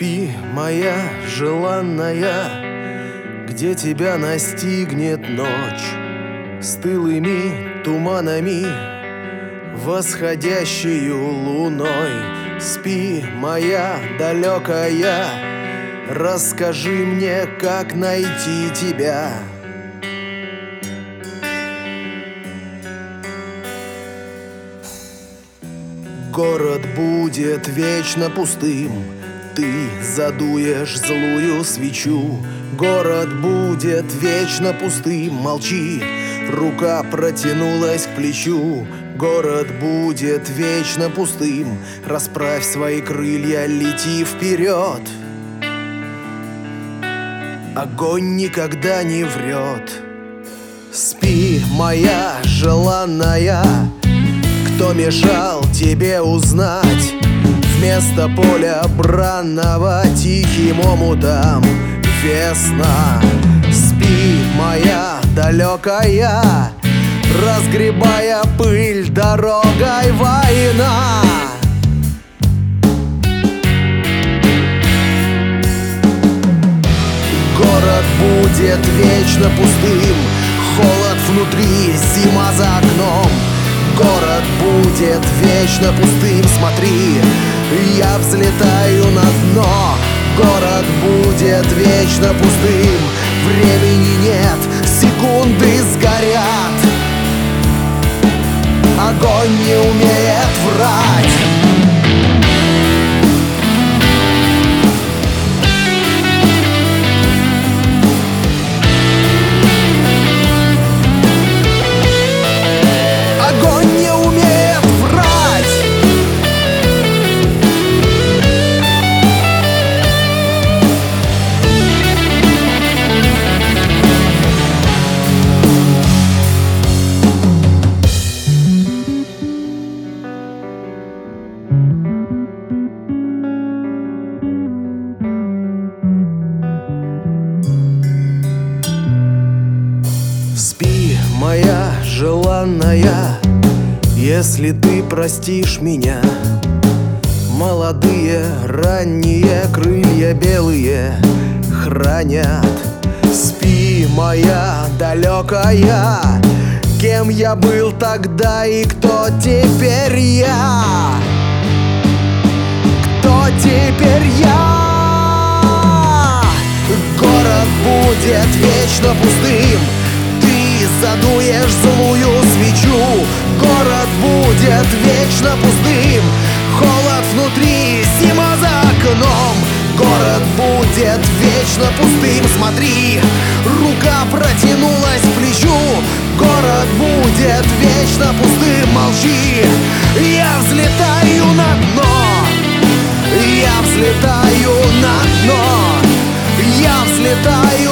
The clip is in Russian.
Спи, моя желанная, где тебя настигнет ночь стылыми туманами, восходящею луной. Спи, моя далекая, расскажи мне, как найти тебя. Город будет вечно пустым, ты задуешь злую свечу. Город будет вечно пустым, молчи, рука протянулась к плечу. Город будет вечно пустым, расправь свои крылья, лети вперед. Огонь никогда не врет. Спи, моя желанная, кто мешал тебе узнать вместо поля бранного тихим омутом весна? Спи, моя далекая, разгребая пыль дорогой война. Город будет вечно пустым, холод внутри, зима за окном. Город будет вечно пустым, смотри, я взлетаю на дно. Город будет вечно пустым, времени нет, секунды сгорят. Огонь не умеет врать. Спи, моя желанная, если ты простишь меня. Молодые, ранние крылья белые хранят. Спи, моя далекая, кем я был тогда и кто теперь я? Кто теперь я? Город будет вечно пустым, задуешь злую свечу. Город будет вечно пустым, холод внутри, зима за окном. Город будет вечно пустым, смотри, рука протянулась к плечу. Город будет вечно пустым, молчи, я взлетаю на дно. Я взлетаю на дно. Я взлетаю